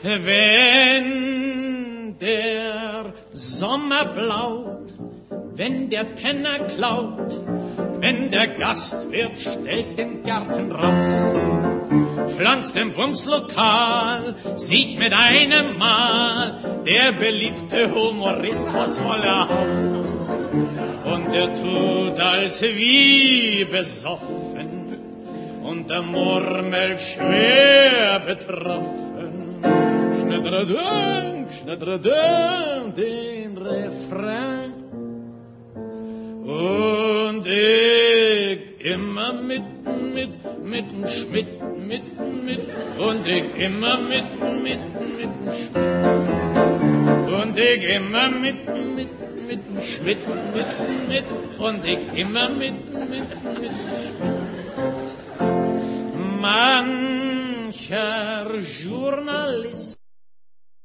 Wenn der Sommer blaut, wenn der Penner klaut, wenn der Gastwirt stellt den Garten raus, pflanzt im Bumslokal sich mit einem Mal der beliebte Humorist vors volle Haus. Und er tut als wie besoffen und er murmelt schwer betroffen. Schnatterdön, den Refrain. Und ich immer mit dem Schmidt, und ich immer mit dem Schmidt. Und ich immer mit dem Schmidt, und ich immer mit dem Schmidt. Mancher Journalist